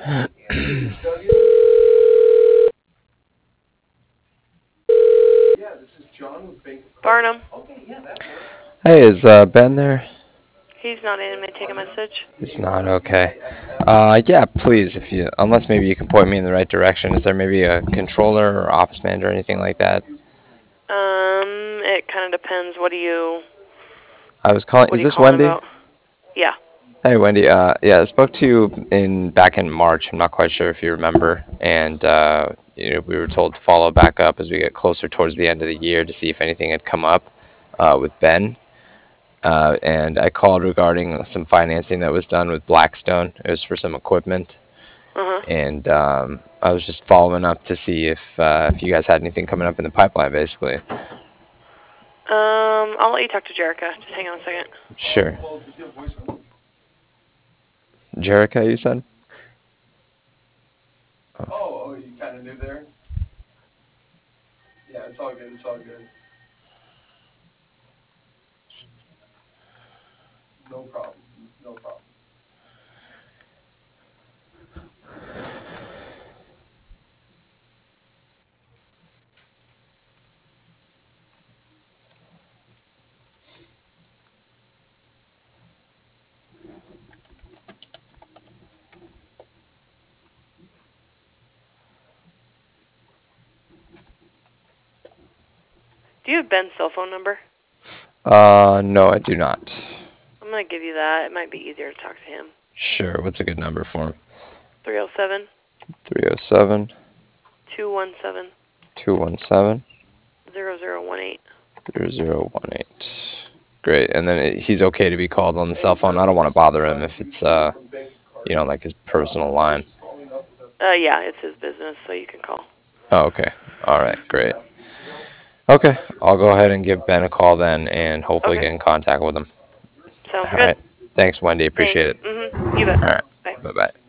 Barnum. Hey, is Ben there? He's not in. May I take a message? It's not okay. Yeah, please, if you, unless maybe you can point me in the right direction. Is there maybe a controller or office manager or anything like that? It kind of depends. What I was calling. are Is you this calling Wendy? about? Yeah. Hey, Wendy. Yeah, I spoke to you back in March. I'm not quite sure if you remember, and we were told to follow back up as we get closer towards the end of the year to see if anything had come up with Ben. And I called regarding some financing that was done with Blackstone. It was for some equipment, Uh-huh. and I was just following up to see if you guys had anything coming up in the pipeline, basically. I'll let you talk to Jerica. Just hang on a second. Sure. Jerica, you said? Do you have Ben's cell phone number? No, I do not. I'm going to give you that. It might be easier to talk to him. Sure. What's a good number for him? 307 307 217 217 0018. 0018. Great. And then he's okay to be called on the cell phone. I don't want to bother him if it's like his personal line. Yeah, it's his business, so you can call. Oh, okay. All right. Great. Okay. I'll go ahead and give Ben a call then and hopefully Okay. get in contact with him. Sounds All good. right. Thanks, Wendy. Thanks. Appreciate it. You bet. All right. Bye. Bye-bye.